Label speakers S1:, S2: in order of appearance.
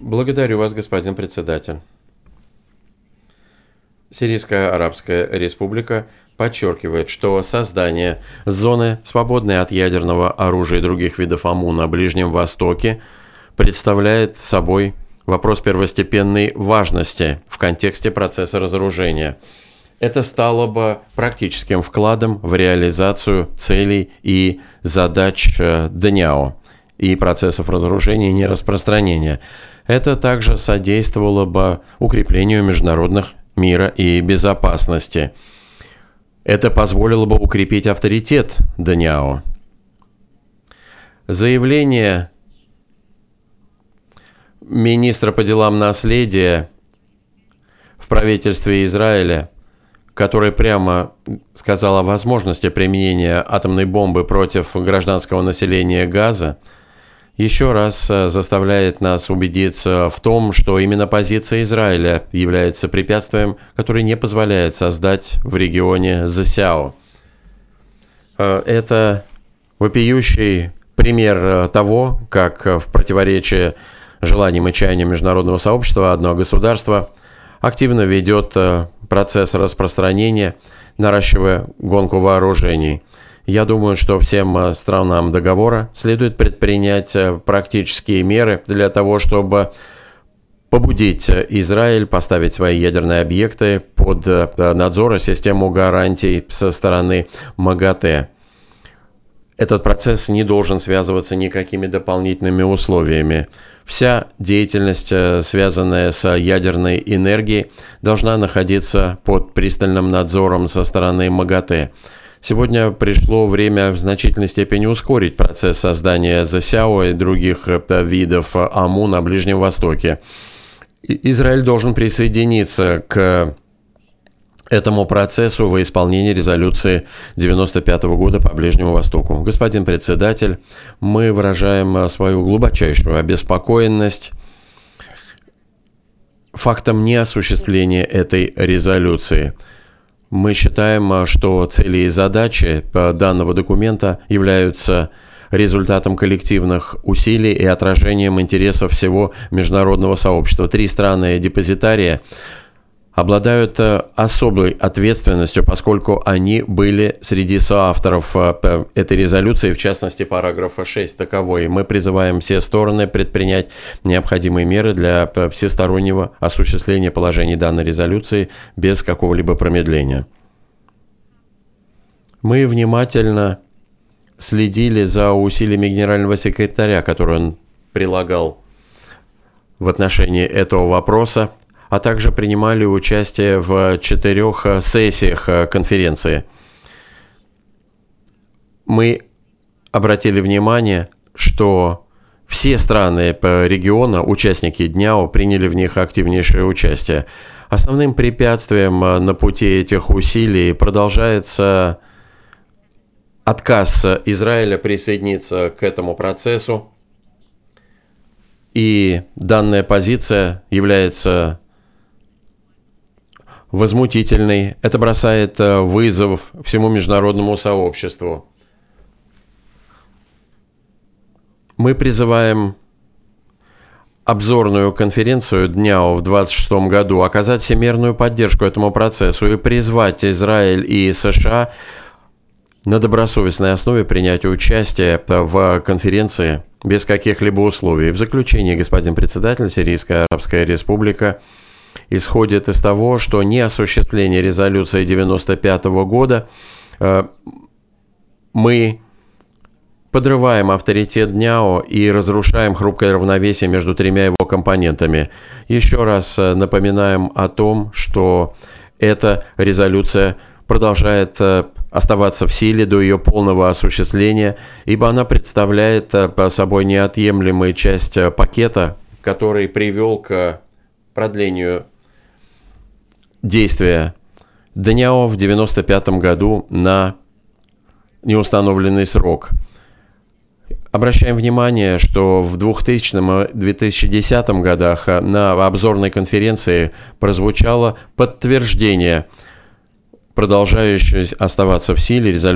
S1: Благодарю вас, господин председатель. Сирийская Арабская Республика подчеркивает, что создание зоны, свободной от ядерного оружия и других видов ОМОН на Ближнем Востоке, представляет собой вопрос первостепенной важности в контексте процесса разоружения. Это стало бы практическим вкладом в реализацию целей и задач ДНИАО и процессов разоружения и нераспространения. Это также содействовало бы укреплению международных мира и безопасности. Это позволило бы укрепить авторитет ДНИАО. Заявление министра по делам наследия в правительстве Израиля, который прямо сказал о возможности применения атомной бомбы против гражданского населения Газа, еще раз заставляет нас убедиться в том, что именно позиция Израиля является препятствием, которое не позволяет создать в регионе ЗСЯО. Это вопиющий пример того, как в противоречии желаниям и чаяниям международного сообщества одно государство активно ведет процесс распространения, наращивая гонку вооружений. Я думаю, что всем странам договора следует предпринять практические меры для того, чтобы побудить Израиль поставить свои ядерные объекты под надзор и систему гарантий со стороны МАГАТЭ. Этот процесс не должен связываться никакими дополнительными условиями. Вся деятельность, связанная с ядерной энергией, должна находиться под пристальным надзором со стороны МАГАТЭ. Сегодня пришло время в значительной степени ускорить процесс создания ЗСЯО и других видов ОМОН на Ближнем Востоке. Израиль должен присоединиться к этому процессу во исполнении резолюции 1995 года по Ближнему Востоку. Господин председатель, мы выражаем свою глубочайшую обеспокоенность фактом неосуществления этой резолюции. Мы считаем, что цели и задачи данного документа являются результатом коллективных усилий и отражением интересов всего международного сообщества. 3 страны-депозитария обладают особой ответственностью, поскольку они были среди соавторов этой резолюции, в частности, параграфа 6 таковой. Мы призываем все стороны предпринять необходимые меры для всестороннего осуществления положений данной резолюции без какого-либо промедления. Мы внимательно следили за усилиями генерального секретаря, которые он прилагал в отношении этого вопроса, а также принимали участие в 4 сессиях конференции. Мы обратили внимание, что все страны региона, участники ДНИАО, приняли в них активнейшее участие. Основным препятствием на пути этих усилий продолжается отказ Израиля присоединиться к этому процессу, и данная позиция является возмутительной. Это бросает вызов всему международному сообществу. Мы призываем обзорную конференцию ДНИАО в 2026 году оказать всемирную поддержку этому процессу и призвать Израиль и США на добросовестной основе принять участие в конференции без каких-либо условий. В заключение, господин председатель, Сирийская Арабская Республика исходит из того, что неосуществление резолюции 1995 года мы подрываем авторитет ДНИАО и разрушаем хрупкое равновесие между 3 его компонентами. Еще раз напоминаем о том, что эта резолюция продолжает оставаться в силе до ее полного осуществления, ибо она представляет собой неотъемлемую часть пакета, который привел к продлению действия ДНИАО в 1995 году на неустановленный срок. Обращаем внимание, что в 2000 и 2010 годах на обзорной конференции прозвучало подтверждение, продолжающее оставаться в силе резолюции